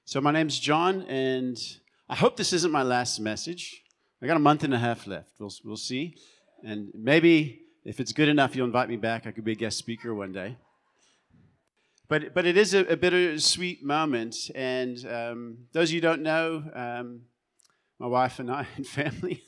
So my name's John, and I hope this isn't my last message. I got a month and a half left. We'll see. And maybe if it's good enough, you'll invite me back. I could be a guest speaker one day. But it is a bittersweet moment. And those of you who don't know, my wife and I and family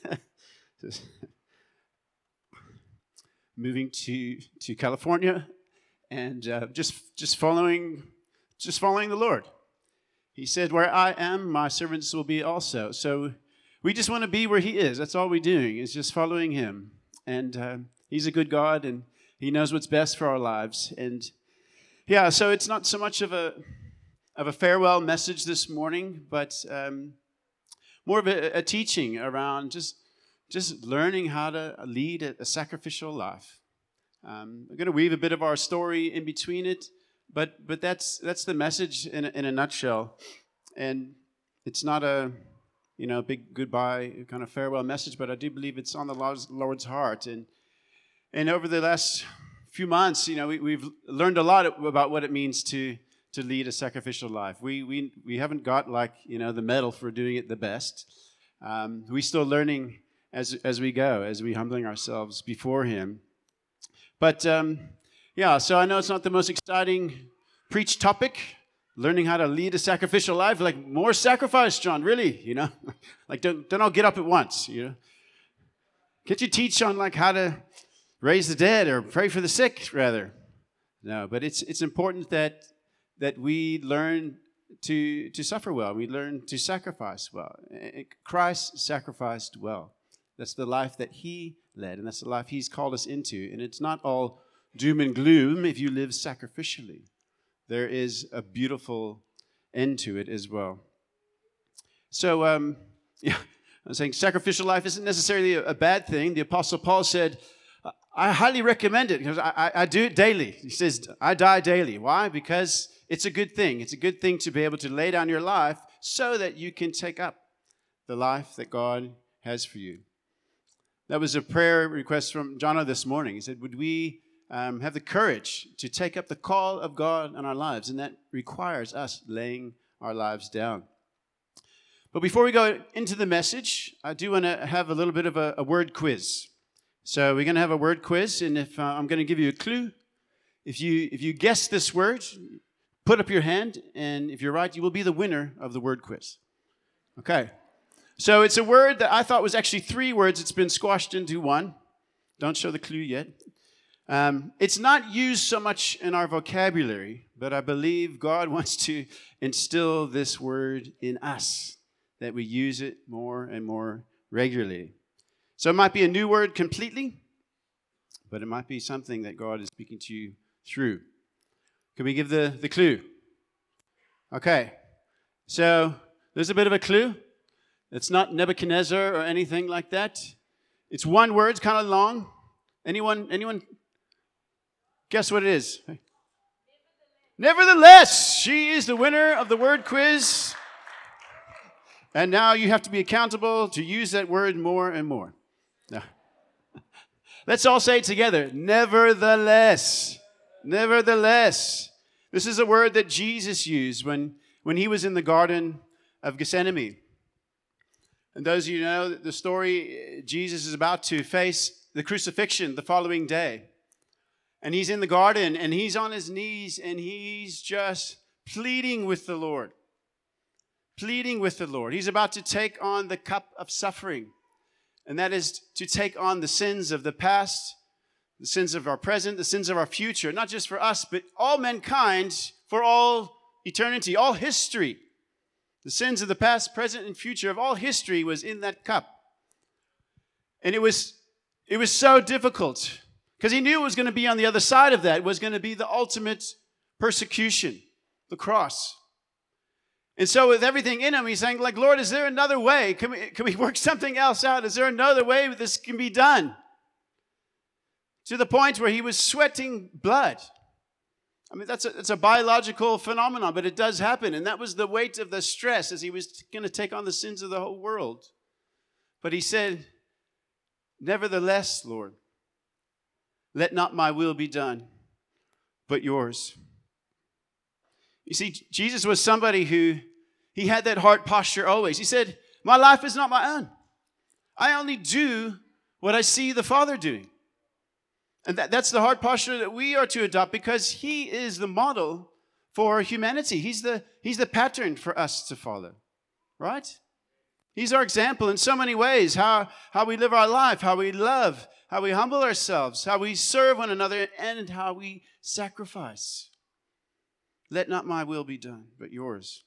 moving to California and just following the Lord. He said, "Where I am, my servants will be also." So we just want to be where He is. That's all we're doing, is just following Him. And He's a good God, and He knows what's best for our lives. And yeah, so it's not so much of a farewell message this morning, but more of a teaching around just learning how to lead a sacrificial life. We're going to weave a bit of our story in between it. But that's the message in a nutshell, and it's not a big goodbye kind of farewell message, but I do believe it's on the Lord's heart. And over the last few months, we've learned a lot about what it means to lead a sacrificial life. We haven't got the medal for doing it the best. We're still learning as we go, as we humbling ourselves before Him. But yeah, so I know it's not the most exciting preach topic, learning how to lead a sacrificial life. Like, more sacrifice, John, really, Like, don't all get up at once, Can't you teach on, how to raise the dead or pray for the sick, rather? No, but it's important that we learn to suffer well. We learn to sacrifice well. Christ sacrificed well. That's the life that He led, and that's the life He's called us into. And it's not all doom and gloom if you live sacrificially. There is a beautiful end to it as well. So, I'm saying sacrificial life isn't necessarily a bad thing. The Apostle Paul said, I highly recommend it because I do it daily. He says, I die daily. Why? Because it's a good thing. It's a good thing to be able to lay down your life so that you can take up the life that God has for you. That was a prayer request from Jono this morning. He said, would we have the courage to take up the call of God in our lives? And that requires us laying our lives down. But before we go into the message, I do want to have a little bit of a word quiz. So we're going to have a word quiz, and if I'm going to give you a clue. If you guess this word, put up your hand, and if you're right, you will be the winner of the word quiz. Okay. So it's a word that I thought was actually 3 words. It's been squashed into one. Don't show the clue yet. It's not used so much in our vocabulary, but I believe God wants to instill this word in us, that we use it more and more regularly. So it might be a new word completely, but it might be something that God is speaking to you through. Can we give the clue? Okay. So there's a bit of a clue. It's not Nebuchadnezzar or anything like that. It's one word, it's kind of long. Anyone guess what it is? Nevertheless, she is the winner of the word quiz. And now you have to be accountable to use that word more and more. No. Let's all say it together. Nevertheless. Nevertheless. This is a word that Jesus used when He was in the Garden of Gethsemane. And those of you who know the story, Jesus is about to face the crucifixion the following day. And He's in the garden, and He's on His knees, and He's just pleading with the Lord. Pleading with the Lord. He's about to take on the cup of suffering. And that is to take on the sins of the past, the sins of our present, the sins of our future. Not just for us, but all mankind for all eternity, all history. The sins of the past, present, and future of all history was in that cup. And it was so difficult because He knew it was going to be on the other side of that. It was going to be the ultimate persecution, the cross. And so with everything in Him, He's saying, Lord, is there another way? Can we work something else out? Is there another way this can be done? To the point where He was sweating blood. I mean, that's a biological phenomenon, but it does happen. And that was the weight of the stress as He was going to take on the sins of the whole world. But He said, nevertheless, Lord, let not my will be done, but yours. You see, Jesus was somebody who he had that heart posture always. He said, my life is not my own. I only do what I see the Father doing. And that's the heart posture that we are to adopt, because he is the model for humanity. He's the pattern for us to follow, right? He's our example in so many ways, how we live our life, how we love, how we humble ourselves, how we serve one another, and how we sacrifice. Let not my will be done, but yours.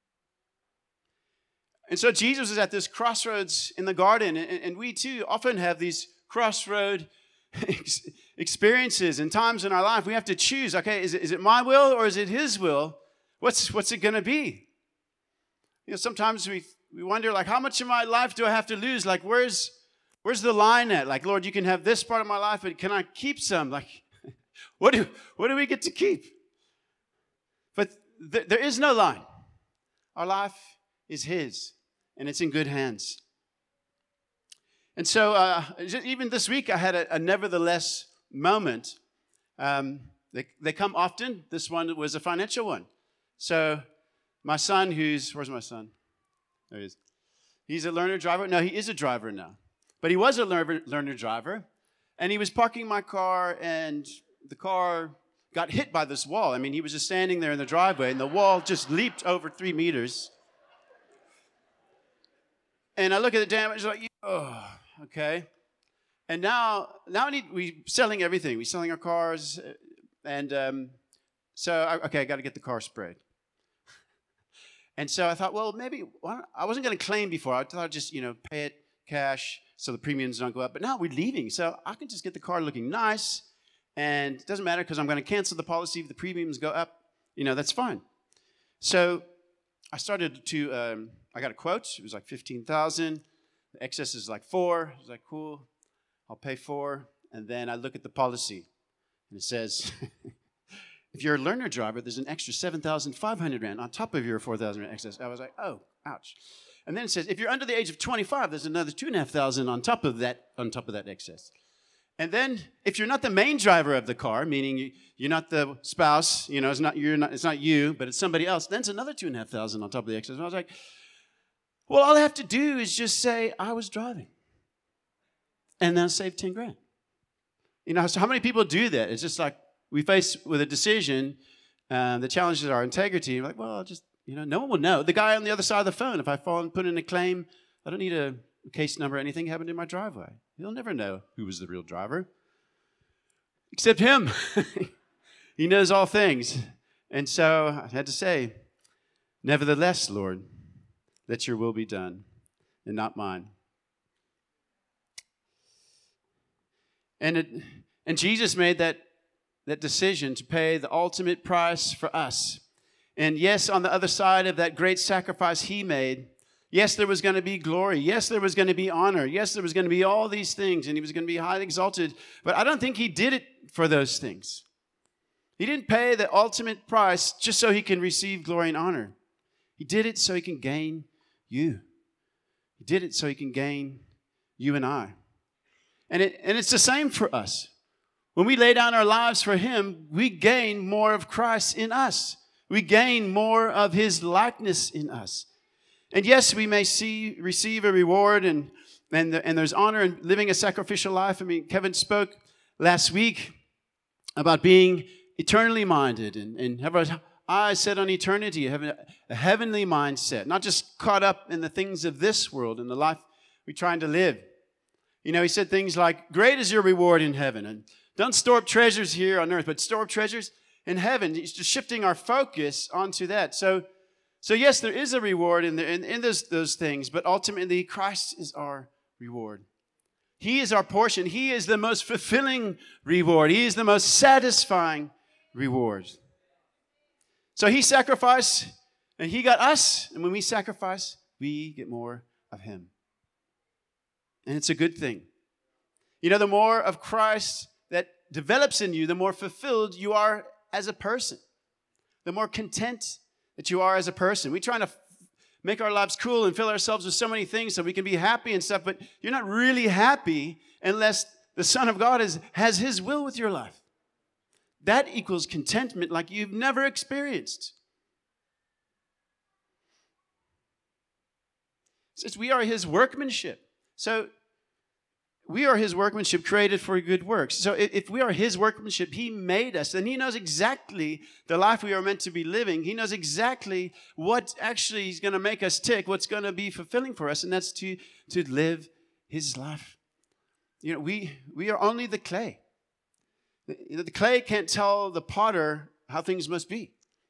And so Jesus is at this crossroads in the garden, and we too often have these crossroad experiences and times in our life. We have to choose, okay, is it my will or is it his will? What's it going to be? Sometimes we wonder, like, how much of my life do I have to lose? Like, where's the line at? Like, Lord, you can have this part of my life, but can I keep some? Like, what do we get to keep? But there is no line. Our life is his, and it's in good hands. And so even this week, I had a nevertheless moment. They come often. This one was a financial one. So my son, where's my son? There he is. He's a learner driver. No, he is a driver now. But he was a learner driver. And he was parking my car, and the car got hit by this wall. I mean, he was just standing there in the driveway, and the wall just leaped over 3 meters. And I look at the damage, like, oh, okay. And now we're selling everything. We're selling our cars. And I got to get the car sprayed. And so I thought, well, maybe, I wasn't going to claim before. I thought I'd just, pay it cash so the premiums don't go up. But now we're leaving, so I can just get the car looking nice. And it doesn't matter because I'm going to cancel the policy if the premiums go up. That's fine. So I started to, I got a quote. It was like $15,000. The excess is like $4,000. I was like, cool, I'll pay $4,000. And then I look at the policy, and it says, if you're a learner driver, there's an extra 7,500 rand on top of your 4,000 rand excess. I was like, oh, ouch. And then it says, if you're under the age of 25, there's another 2,500 on top of that excess. And then, if you're not the main driver of the car, meaning you're not the spouse, it's not you, but it's somebody else, then it's another 2,500 on top of the excess. And I was like, well, all I have to do is just say I was driving, and then I'll save 10 grand. So how many people do that? It's just like we face with a decision that challenges our integrity. We're like, well, just no one will know. The guy on the other side of the phone, if I fall and put in a claim, I don't need a case number or anything happened in my driveway. He'll never know who was the real driver, except him. He knows all things. And so I had to say, nevertheless, Lord, let your will be done and not mine. And Jesus made that decision to pay the ultimate price for us. And yes, on the other side of that great sacrifice he made, yes, there was going to be glory. Yes, there was going to be honor. Yes, there was going to be all these things, and he was going to be highly exalted. But I don't think he did it for those things. He didn't pay the ultimate price just so he can receive glory and honor. He did it so he can gain you. He did it so he can gain you and I. And it's the same for us. When we lay down our lives for him, we gain more of Christ in us. We gain more of his likeness in us. And yes, we may receive a reward and there's honor in living a sacrificial life. I mean, Kevin spoke last week about being eternally minded and have our eyes set on eternity, have a heavenly mindset, not just caught up in the things of this world and the life we're trying to live. He said things like, great is your reward in heaven, and don't store up treasures here on earth, but store up treasures in heaven. He's just shifting our focus onto that. So yes, there is a reward in those things, but ultimately Christ is our reward. He is our portion. He is the most fulfilling reward. He is the most satisfying reward. So he sacrificed, and he got us, and when we sacrifice, we get more of him. And it's a good thing. The more of Christ that develops in you, the more fulfilled you are as a person. The more content that you are as a person. We're trying to make our lives cool and fill ourselves with so many things so we can be happy and stuff, but you're not really happy unless the Son of God has his will with your life. That equals contentment like you've never experienced. It says we are his workmanship. So we are his workmanship created for good works. So if we are his workmanship, he made us, and he knows exactly the life we are meant to be living. He knows exactly what actually is going to make us tick, what's going to be fulfilling for us, and that's to live his life. We are only the clay. The clay can't tell the potter how things must be.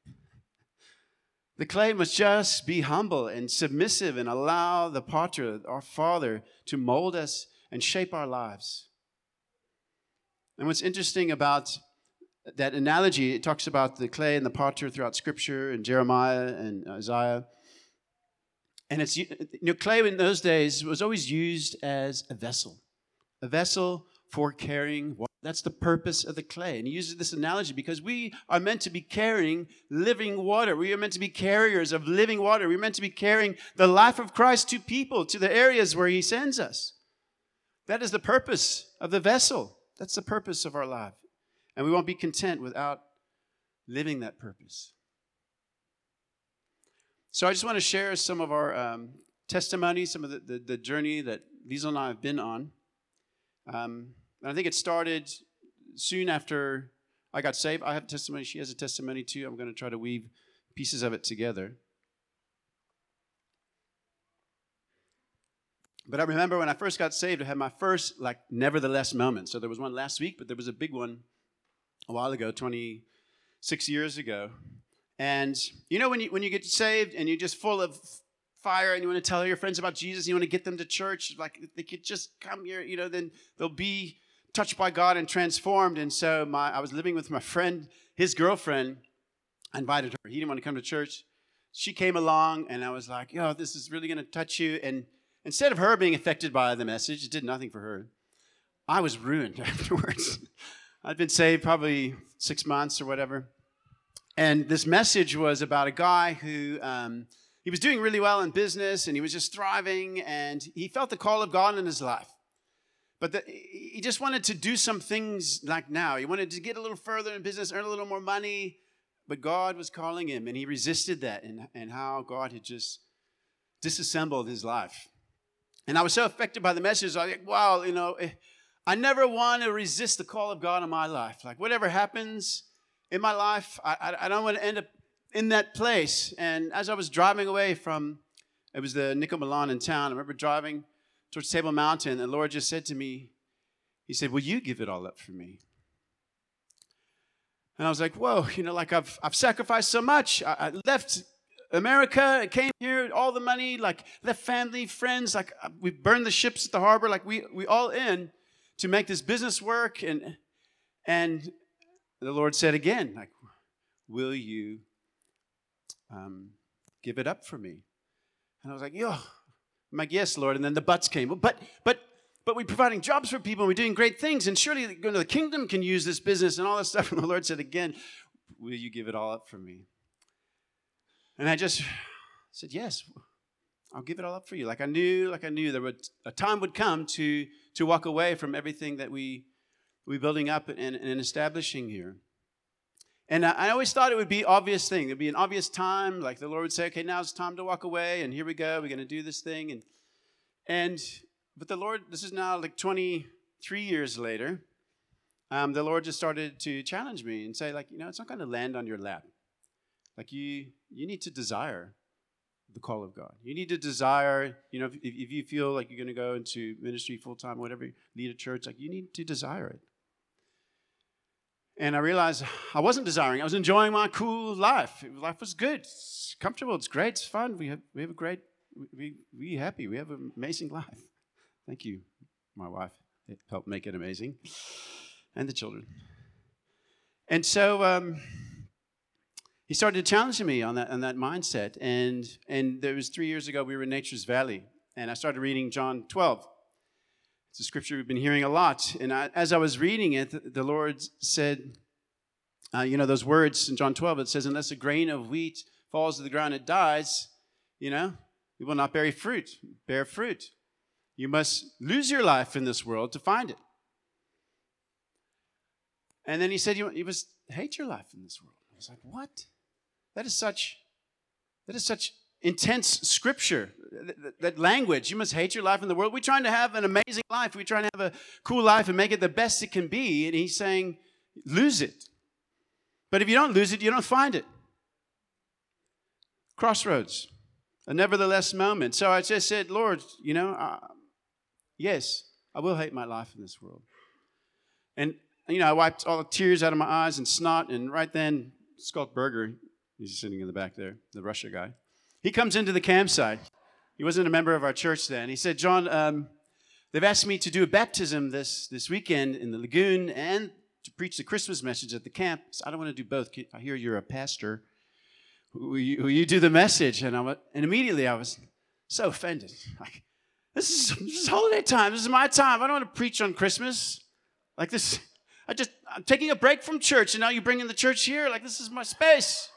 The clay must just be humble and submissive and allow the potter, our Father, to mold us and shape our lives. And what's interesting about that analogy, it talks about the clay and the potter throughout Scripture and Jeremiah and Isaiah. And it's, clay in those days was always used as a vessel for carrying water. That's the purpose of the clay. And he uses this analogy because we are meant to be carrying living water. We are meant to be carriers of living water. We're meant to be carrying the life of Christ to people, to the areas where he sends us. That is the purpose of the vessel. That's the purpose of our life. And we won't be content without living that purpose. So I just want to share some of our testimonies, some of the journey that Liesl and I have been on. And I think it started soon after I got saved. I have a testimony. She has a testimony too. I'm going to try to weave pieces of it together. But I remember when I first got saved, I had my first, nevertheless moment. So there was one last week, but there was a big one a while ago, 26 years ago. And when you get saved and you're just full of fire and you want to tell your friends about Jesus, and you want to get them to church, like if they could just come here, then they'll be touched by God and transformed. And so I was living with my friend, his girlfriend. I invited her. He didn't want to come to church. She came along, and I was like, this is really going to touch you. And instead of her being affected by the message, it did nothing for her. I was ruined afterwards. I'd been saved probably 6 months or whatever. And this message was about a guy who, he was doing really well in business, and he was just thriving, and he felt the call of God in his life. But he just wanted to do some things like now. He wanted to get a little further in business, earn a little more money, but God was calling him, and he resisted that, and how God had just disassembled his life. And I was so affected by the message. I was like, wow, I never want to resist the call of God in my life. Like, whatever happens in my life, I don't want to end up in that place. And as I was driving away it was the Nico Milan in town. I remember driving towards Table Mountain, and the Lord just said to me, he said, will you give it all up for me? And I was like, whoa, I've sacrificed so much. I left America, came here, all the money, left family, friends, we burned the ships at the harbor, we all in to make this business work. And the Lord said again, will you give it up for me? And I was like, I'm like, yes, Lord. And then the buts came. But we're providing jobs for people, and we're doing great things, and surely the kingdom can use this business and all this stuff. And the Lord said again, will you give it all up for me? And I just said, yes, I'll give it all up for you. I knew there a time would come to walk away from everything that we're building up and establishing here. And I always thought it would be an obvious thing. It would be an obvious time, like the Lord would say, okay, now it's time to walk away, and here we go, we're going to do this thing. But the Lord, this is now 23 years later, the Lord just started to challenge me and say, it's not going to land on your lap. You need to desire the call of God. You need to desire, if you feel like you're going to go into ministry full-time, whatever, lead a church, you need to desire it. And I realized I wasn't desiring. I was enjoying my cool life. Life was good. It's comfortable. It's great. It's fun. We have a great, we're happy. We have an amazing life. Thank you, my wife. It helped make it amazing. And the children. And so he started challenging me on that mindset. And there was 3 years ago, we were in Nature's Valley. And I started reading John 12. It's a scripture we've been hearing a lot. And as I was reading it, the Lord said, those words in John 12, it says, unless a grain of wheat falls to the ground, it dies, you will not bear fruit. You must lose your life in this world to find it. And then he said, you must hate your life in this world. I was like, what? That is such intense scripture. that language. You must hate your life in the world. We're trying to have an amazing life. We're trying to have a cool life and make it the best it can be. And he's saying, lose it. But if you don't lose it, you don't find it. Crossroads, a nevertheless moment. So I just said, Lord, yes, I will hate my life in this world. And, I wiped all the tears out of my eyes and snot. And right then, Scott Berger, he's sitting in the back there, the Russia guy. He comes into the campsite. He wasn't a member of our church then. He said, John, they've asked me to do a baptism this weekend in the lagoon and to preach the Christmas message at the camp. So I don't want to do both. I hear you're a pastor. Will you do the message? And immediately I was so offended. Like, this is holiday time. This is my time. I don't want to preach on Christmas. Like this, I'm taking a break from church, and now you bring in the church here? Like, this is my space.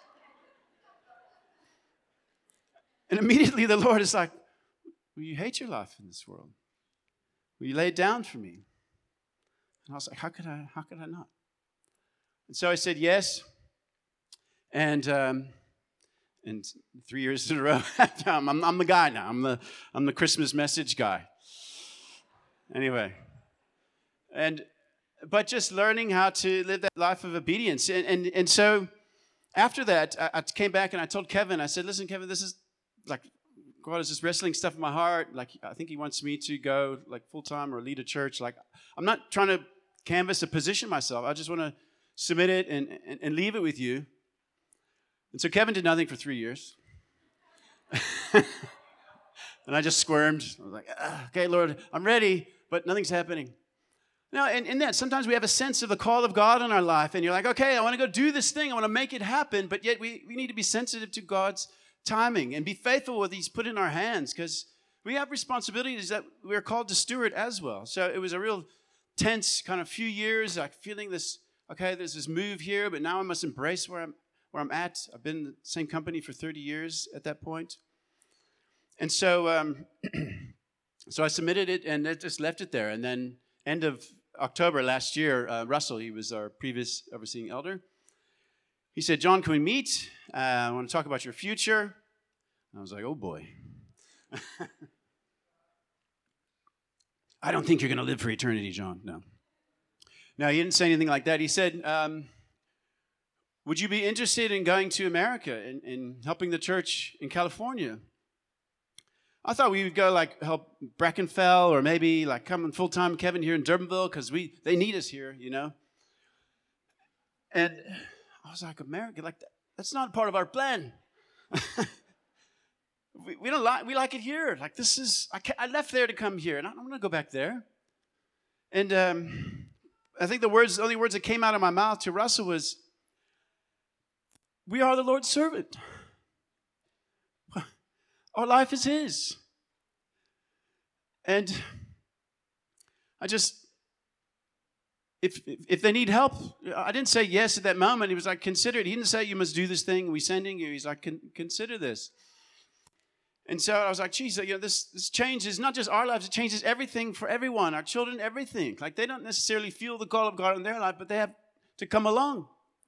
And immediately the Lord is like, will you hate your life in this world? Will you lay it down for me? And I was like, how could I not? And so I said yes. And 3 years in a row, I'm the guy now. I'm the Christmas message guy. Anyway, but just learning how to live that life of obedience. And so after that, I came back and I told Kevin, I said, listen, Kevin, this is like, God is just wrestling stuff in my heart. Like, I think he wants me to go like full-time or lead a church. Like, I'm not trying to canvas a position myself. I just want to submit it and leave it with you. And so Kevin did nothing for 3 years. And I just squirmed. I was like, okay, Lord, I'm ready, but nothing's happening. Now, and in that, sometimes we have a sense of the call of God in our life, and you're like, okay, I want to go do this thing. I want to make it happen, but yet we need to be sensitive to God's timing and be faithful with what he's put in our hands, because we have responsibilities that we're called to steward as well. So it was a real tense kind of few years, like feeling this, okay, there's this move here, but now I must embrace where I'm at. I've been in the same company for 30 years at that point. And so so I submitted it, and it just left it there. And then end of October last year, Russell, he was our previous overseeing elder, he said, John, can we meet? I want to talk about your future. I was like, oh boy. I don't think you're going to live for eternity, John. No, he didn't say anything like that. He said, would you be interested in going to America and helping the church in California? I thought we would go like help Brackenfell, or maybe like come full-time Kevin here in Durbanville, because they need us here, And I was like, America, like that's not part of our plan. we like it here. Like this is, I left there to come here, and I don't want to go back there. And I think the only words that came out of my mouth to Russell was, we are the Lord's servant. Our life is his. And I just, if they need help, I didn't say yes at that moment. He was like, consider it. He didn't say, you must do this thing. We're sending you. He's like, consider this. And so I was like, geez, this changes not just our lives, it changes everything for everyone, our children, everything. Like they don't necessarily feel the call of God in their life, but they have to come along.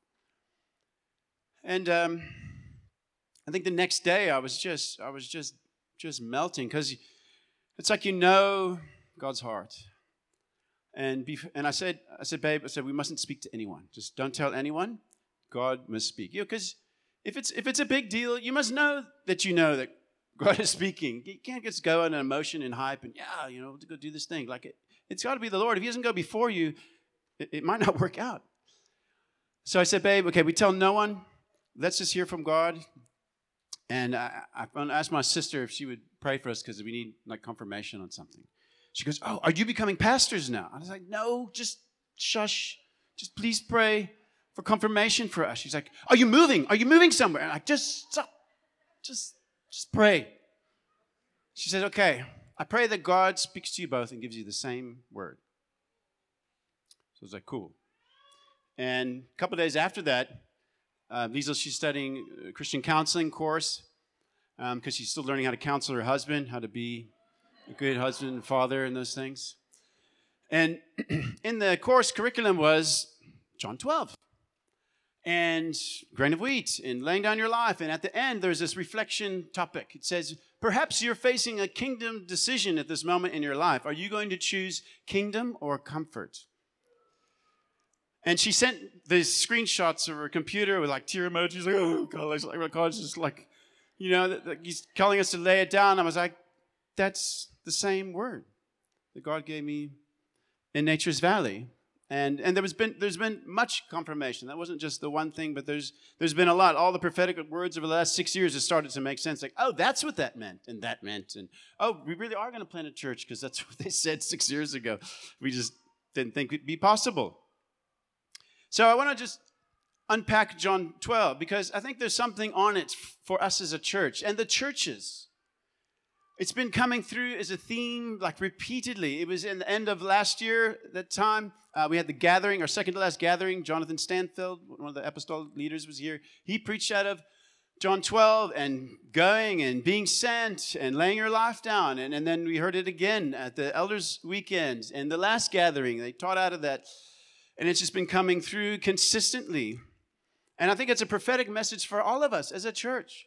And I think the next day I was just melting, because it's like God's heart. And I said, babe, we mustn't speak to anyone. Just don't tell anyone. God must speak. Because if it's a big deal, you must know that God is speaking. You can't just go on an emotion and hype and to go do this thing. Like it's got to be the Lord. If he doesn't go before you, it might not work out. So I said, babe, okay, we tell no one. Let's just hear from God. And I asked my sister if she would pray for us, because we need like confirmation on something. She goes, oh, are you becoming pastors now? I was like, no, just shush. Just please pray for confirmation for us. She's like, are you moving? Are you moving somewhere? And I just stop. Just pray. She said, okay, I pray that God speaks to you both and gives you the same word. So I was like, cool. And a couple of days after that, she's studying a Christian counseling course, because she's still learning how to counsel her husband, how to be a good husband and father and those things. And in the course curriculum was John 12 and grain of wheat and laying down your life. And at the end, there's this reflection topic. It says, perhaps you're facing a kingdom decision at this moment in your life. Are you going to choose kingdom or comfort? And she sent the screenshots of her computer with like tear emojis. Like, oh God, like, God's just like, he's calling us to lay it down. I was like, that's the same word that God gave me in Nature's Valley. And there's been much confirmation. That wasn't just the one thing, but there's been a lot. All the prophetic words over the last 6 years have started to make sense. Like, oh, that's what that meant, and that meant. And, oh, we really are going to plant a church because that's what they said 6 years ago. We just didn't think it'd be possible. So I want to just unpack John 12 because I think there's something on it for us as a church and the churches. It's been coming through as a theme like repeatedly. It was in the end of last year, that time. We had the gathering, our second to last gathering. Jonathan Stanfield, one of the apostolic leaders, was here. He preached out of John 12 and going and being sent and laying your life down. And then we heard it again at the elders' weekend and the last gathering. They taught out of that. And it's just been coming through consistently. And I think it's a prophetic message for all of us as a church.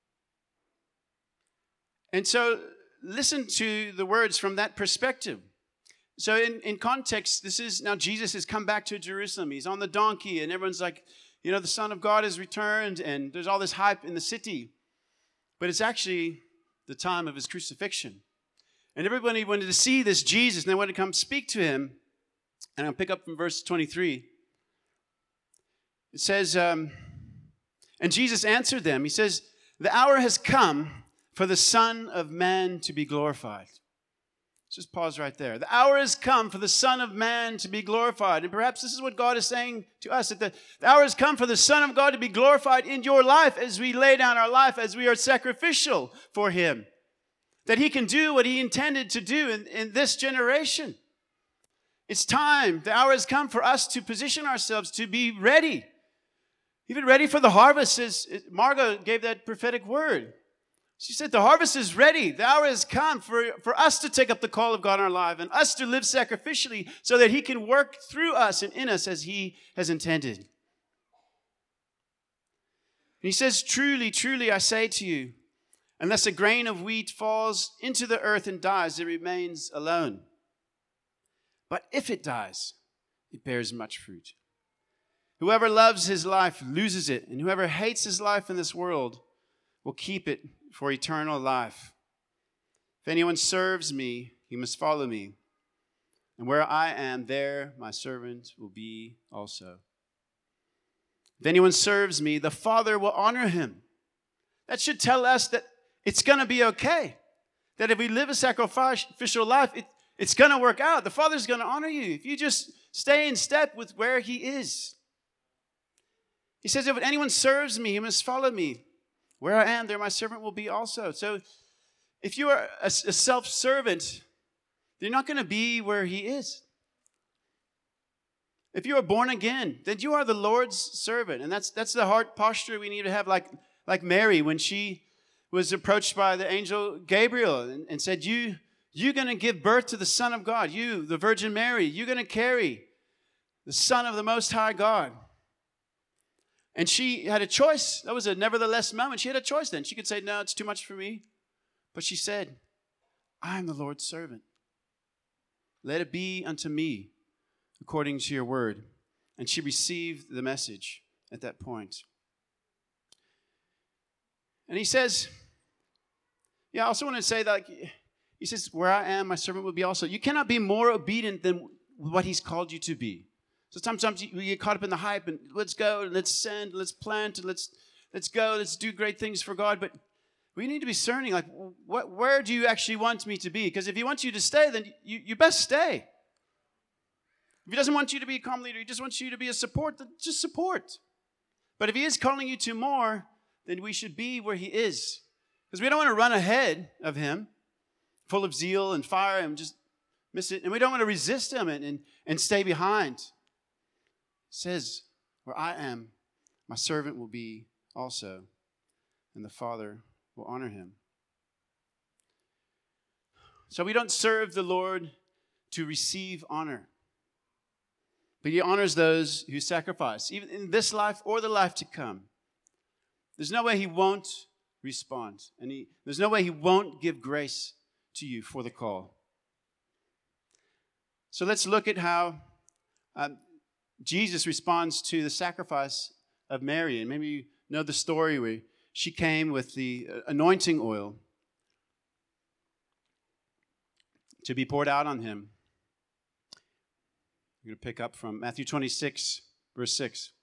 And so listen to the words from that perspective. So in context, this is now Jesus has come back to Jerusalem. He's on the donkey and everyone's like, the Son of God has returned and there's all this hype in the city. But it's actually the time of his crucifixion. And everybody wanted to see this Jesus and they wanted to come speak to him. And I'll pick up from verse 23. It says, and Jesus answered them. He says, the hour has come for the Son of Man to be glorified. Let's just pause right there. The hour has come for the Son of Man to be glorified. And perhaps this is what God is saying to us, that the hour has come for the Son of God to be glorified in your life as we lay down our life, as we are sacrificial for him. That he can do what he intended to do in this generation. It's time. The hour has come for us to position ourselves to be ready. Even ready for the harvest, as Margot gave that prophetic word. She said, the harvest is ready. The hour has come for us to take up the call of God in our life and us to live sacrificially so that he can work through us and in us as he has intended. And he says, truly, truly, I say to you, unless a grain of wheat falls into the earth and dies, it remains alone. But if it dies, it bears much fruit. Whoever loves his life loses it, and whoever hates his life in this world will keep it for eternal life. If anyone serves me, he must follow me. And where I am, there my servant will be also. If anyone serves me, the Father will honor him. That should tell us that it's going to be okay. That if we live a sacrificial life, it's going to work out. The Father's going to honor you if you just stay in step with where he is. He says, if anyone serves me, he must follow me. Where I am, there my servant will be also. So if you are a self-servant, you're not going to be where he is. If you are born again, then you are the Lord's servant. And that's the heart posture we need to have, like Mary when she was approached by the angel Gabriel and said, you're going to give birth to the Son of God. You, the Virgin Mary, you're going to carry the Son of the Most High God. And she had a choice. That was a nevertheless moment. She had a choice then. She could say, no, it's too much for me. But she said, I am the Lord's servant. Let it be unto me according to your word. And she received the message at that point. And he says, I also want to say that, he says, where I am, my servant will be also. You cannot be more obedient than what he's called you to be. So sometimes we get caught up in the hype and let's go, and let's send, let's plant, and let's go, let's do great things for God. But we need to be discerning, like, where do you actually want me to be? Because if he wants you to stay, then you best stay. If he doesn't want you to be a comm leader, he just wants you to be a support, then just support. But if he is calling you to more, then we should be where he is. Because we don't want to run ahead of him, full of zeal and fire, and just miss it. And we don't want to resist him and stay behind. It says, where I am, my servant will be also, and the Father will honor him. So we don't serve the Lord to receive honor, but he honors those who sacrifice, even in this life or the life to come. There's no way he won't respond. And there's no way he won't give grace to you for the call. So let's look at how Jesus responds to the sacrifice of Mary. And maybe you know the story where she came with the anointing oil to be poured out on him. I'm going to pick up from Matthew 26, verse 6.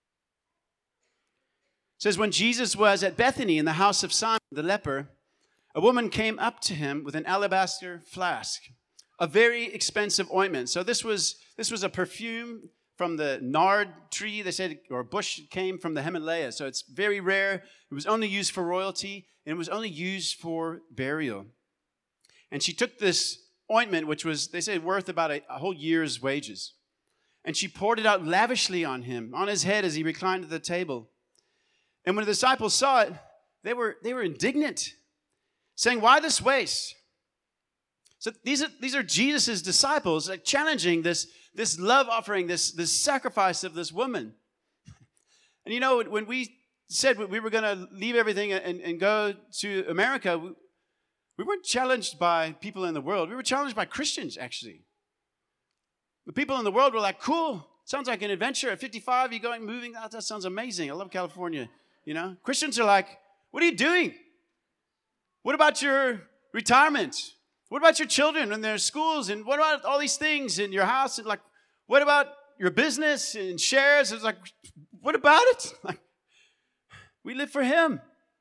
It says, when Jesus was at Bethany in the house of Simon the leper, a woman came up to him with an alabaster flask, a very expensive ointment. So this was a perfume from the nard tree, they said, or bush came from the Himalayas. So it's very rare. It was only used for royalty, and it was only used for burial. And she took this ointment, which was, they said, worth about a whole year's wages. And she poured it out lavishly on him, on his head as he reclined at the table. And when the disciples saw it, they were indignant, saying, why this waste? So these are Jesus' disciples, like challenging this love offering, this sacrifice of this woman. And you know, when we said we were going to leave everything and go to America, we weren't challenged by people in the world. We were challenged by Christians, actually. The people in the world were like, cool, sounds like an adventure. At 55, you're going, moving. Oh, that sounds amazing. I love California, you know. Christians are like, what are you doing? What about your retirement? What about your children and their schools? And what about all these things in your house? And like, what about your business and shares? It's like, what about it? Like, we live for him.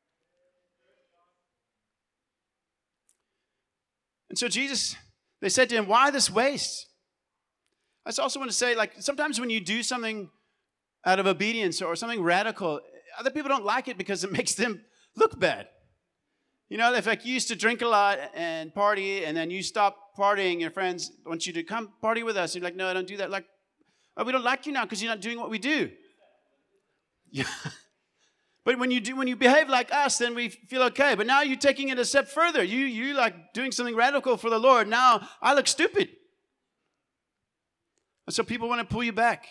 And so Jesus, they said to him, why this waste? I just also want to say, like, sometimes when you do something out of obedience or something radical, other people don't like it because it makes them look bad. You know, if like you used to drink a lot and party, and then you stop partying, your friends want you to come party with us. You're like, no, I don't do that. Like, oh, we don't like you now because you're not doing what we do. Yeah. But when you behave like us, then we feel okay. But now you're taking it a step further. You like doing something radical for the Lord. Now I look stupid. And so people want to pull you back.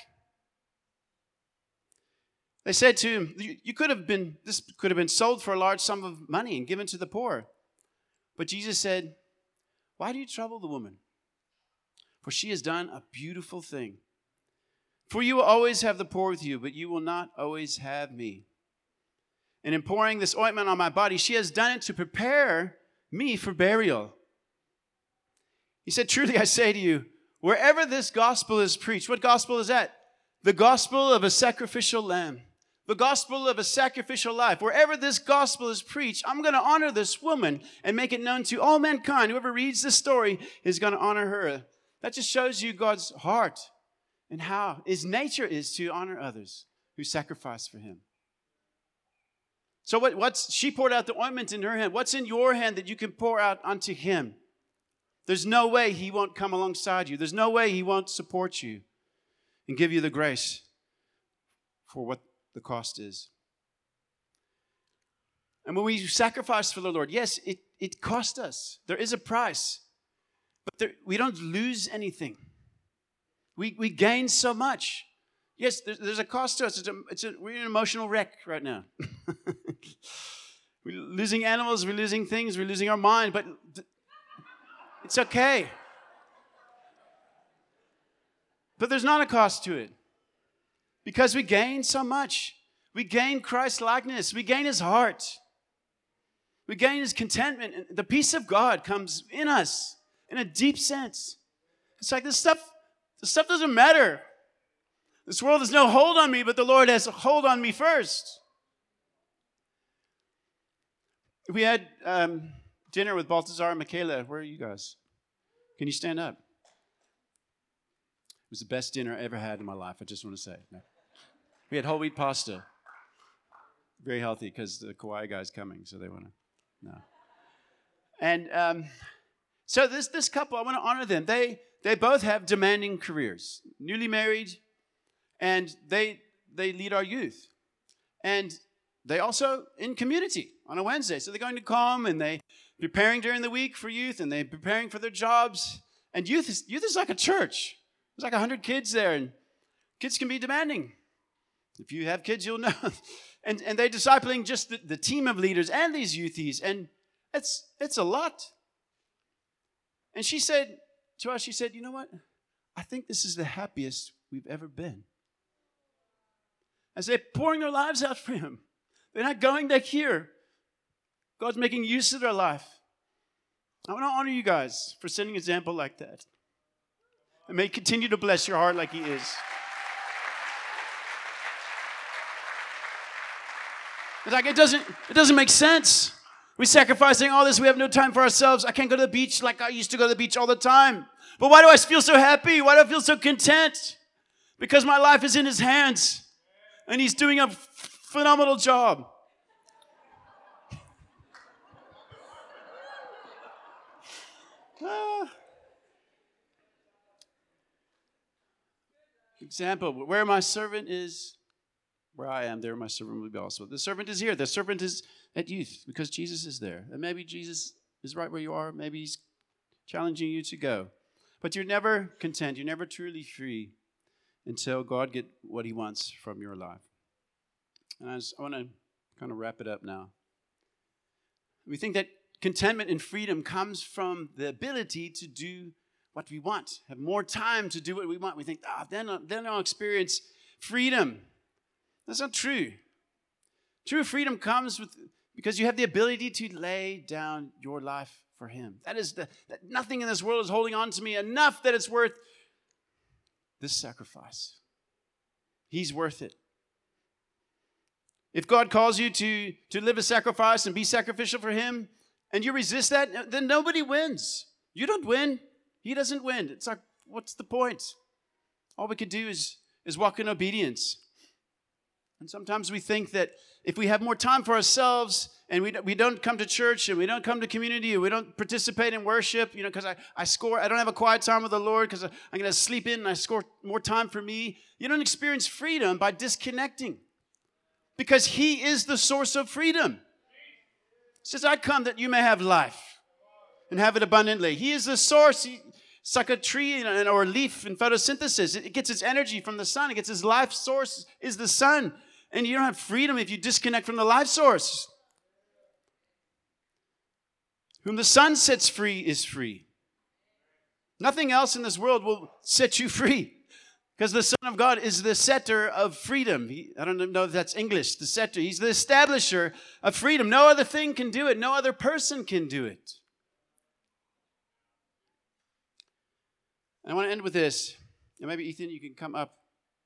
They said to him, this could have been sold for a large sum of money and given to the poor. But Jesus said, why do you trouble the woman? For she has done a beautiful thing. For you will always have the poor with you, but you will not always have me. And in pouring this ointment on my body, she has done it to prepare me for burial. He said, truly I say to you, wherever this gospel is preached, what gospel is that? The gospel of a sacrificial lamb. The gospel of a sacrificial life. Wherever this gospel is preached, I'm going to honor this woman and make it known to all mankind. Whoever reads this story is going to honor her. That just shows you God's heart and how his nature is to honor others who sacrifice for him. So she poured out the ointment in her hand. What's in your hand that you can pour out unto him? There's no way he won't come alongside you. There's no way he won't support you and give you the grace for what the cost is. And when we sacrifice for the Lord, yes, it cost us. There is a price. But we don't lose anything. We gain so much. Yes, there's a cost to us. We're in an emotional wreck right now. We're losing animals, we're losing things, we're losing our mind, but it's okay. But there's not a cost to it. Because we gain so much. We gain Christ's likeness. We gain his heart. We gain his contentment. And the peace of God comes in us in a deep sense. It's like this stuff doesn't matter. This world has no hold on me, but the Lord has a hold on me first. We had dinner with Baltazar and Michaela. Where are you guys? Can you stand up? It was the best dinner I ever had in my life, I just want to say. We had whole wheat pasta. Very healthy because the Kauai guy's coming, so they want to know. And so this couple, I want to honor them. They both have demanding careers, newly married, and they lead our youth. And they also in community on a Wednesday. So they're going to come and they preparing during the week for youth, and they're preparing for their jobs. And youth is like a church. There's like 100 kids there, and kids can be demanding. If you have kids, you'll know. And they're discipling just the team of leaders and these youthies. And it's a lot. And she said to us, she said, you know what? I think this is the happiest we've ever been. As they're pouring their lives out for him. They're not going back here. God's making use of their life. I want to honor you guys for setting an example like that. And may He continue to bless your heart like He is. It's like it doesn't make sense. We're sacrificing all this. We have no time for ourselves. I can't go to the beach like I used to go to the beach all the time. But why do I feel so happy? Why do I feel so content? Because my life is in His hands. And He's doing a phenomenal job. Example, where my servant is, where I am, there my servant will be also. The servant is here. The servant is at youth because Jesus is there. And maybe Jesus is right where you are. Maybe He's challenging you to go. But you're never content. You're never truly free until God gets what He wants from your life. And I want to kind of wrap it up now. We think that contentment and freedom comes from the ability to do what we want, have more time to do what we want. We think, then I'll experience freedom. That's not true. True freedom comes because you have the ability to lay down your life for Him. That nothing in this world is holding on to me enough that it's worth this sacrifice. He's worth it. If God calls you to live a sacrifice and be sacrificial for Him, and you resist that, then nobody wins. You don't win. He doesn't win. It's like, what's the point? All we could do is walk in obedience. And sometimes we think that if we have more time for ourselves and we don't come to church and we don't come to community and we don't participate in worship, because I don't have a quiet time with the Lord because I'm going to sleep in and I score more time for me. You don't experience freedom by disconnecting because He is the source of freedom. It says, I come that you may have life and have it abundantly. He is the source. It's like a tree or a leaf in photosynthesis. It gets its energy from the sun. It gets its life source is the sun. And you don't have freedom if you disconnect from the life source. Whom the Son sets free is free. Nothing else in this world will set you free. Because the Son of God is the setter of freedom. I don't know if that's English, the setter. He's the establisher of freedom. No other thing can do it. No other person can do it. And I want to end with this. And maybe, Ethan, you can come up.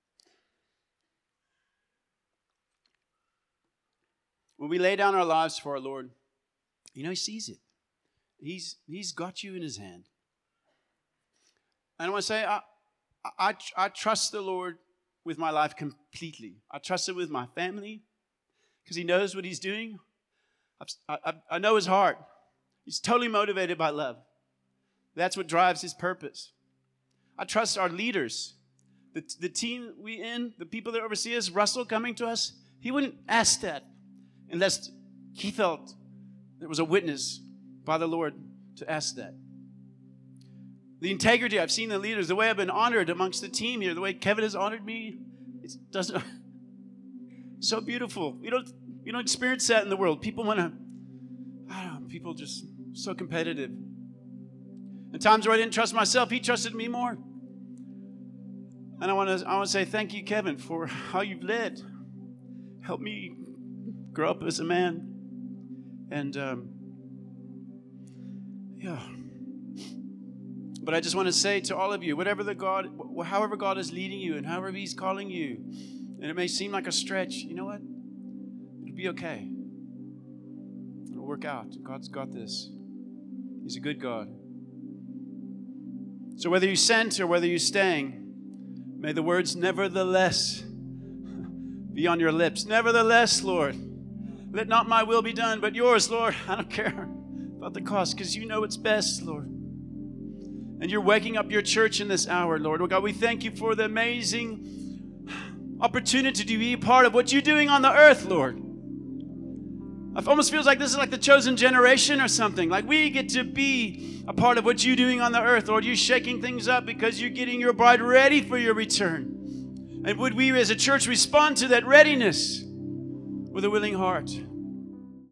When we lay down our lives for our Lord, He sees it. He's got you in His hand. And I want to say, I trust the Lord with my life completely. I trust Him with my family because He knows what He's doing. I know His heart. He's totally motivated by love. That's what drives His purpose. I trust our leaders, the team the people that oversee us, Russell coming to us. He wouldn't ask that unless he felt there was a witness by the Lord to ask that. The integrity, I've seen the leaders, the way I've been honored amongst the team here, the way Kevin has honored me, it's so beautiful. You don't experience that in the world. People people just so competitive. In times where I didn't trust myself, He trusted me more. And I want to say thank you, Kevin, for how you've led. Help me grow up as a man. And But I just want to say to all of you, however God is leading you and however He's calling you, and it may seem like a stretch, you know what? It'll be okay. It'll work out. God's got this. He's a good God. So whether you sent or whether you're staying, may the words nevertheless be on your lips. Nevertheless, Lord, let not my will be done, but yours, Lord. I don't care about the cost because you know what's best, Lord. And you're waking up your church in this hour, Lord. Oh God, we thank you for the amazing opportunity to be a part of what you're doing on the earth, Lord. It almost feels like this is like the chosen generation or something. Like we get to be a part of what you're doing on the earth, Lord. You're shaking things up because you're getting your bride ready for your return. And would we as a church respond to that readiness? with a willing heart.